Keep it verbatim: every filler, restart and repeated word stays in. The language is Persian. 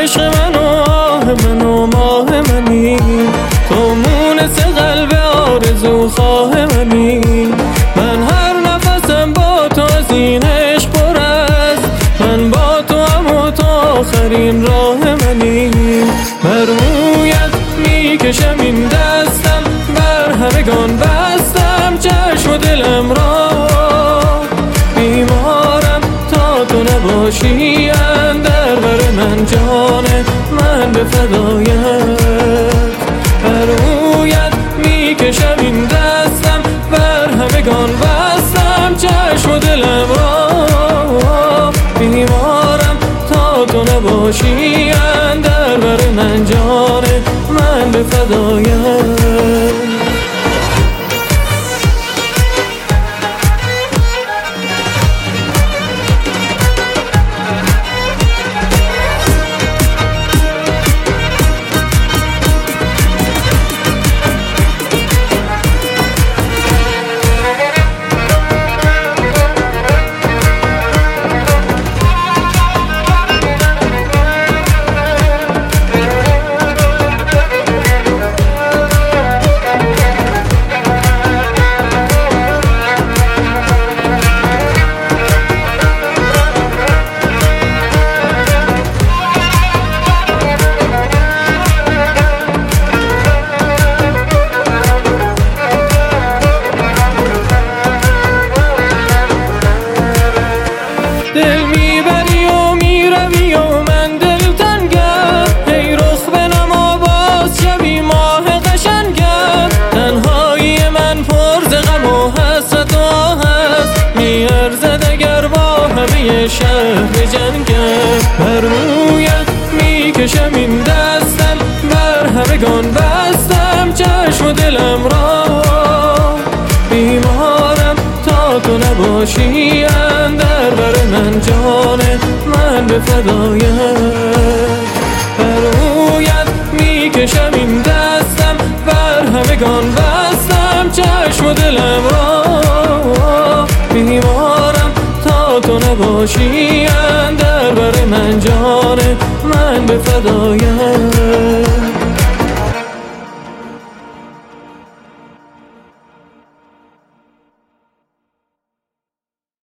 عشق من و آه من و ماه منی، تو مونس قلب آرزو خواه منی. من هر نفسم با تو از این عشق پر است، من با تو هم و تو آخرین راه منی. بر رویت میکشم این دستم، بر همگان بستم چشم و دلم را. بیمارم تا تو نباشی اندر بر من جان من به فدایت. بر رویت میکشم این دستم، بر همگان بستم چشم و دلم را. بیمارم تا تو نباشی اندر بر من جان من به فدایت. دل میبری و میروی و من دل تنگم، ای رخ بنما باز شبی ماه قشنگم. تنهایی من پر ز غم و حسرت و آه است، میارزد اگر با همه شهر بجنگم. بر رویت میکشم این دستم، بر همگان بستم چشم و دلم را. بیمارم تا تو نباشی اندر بر من جان من به فدایت. بر رویت میکشم این دستم، بر همگان بستم چشم و دلم را. بیمارم تا تو نباشی اندر بر من جان من به فدایت.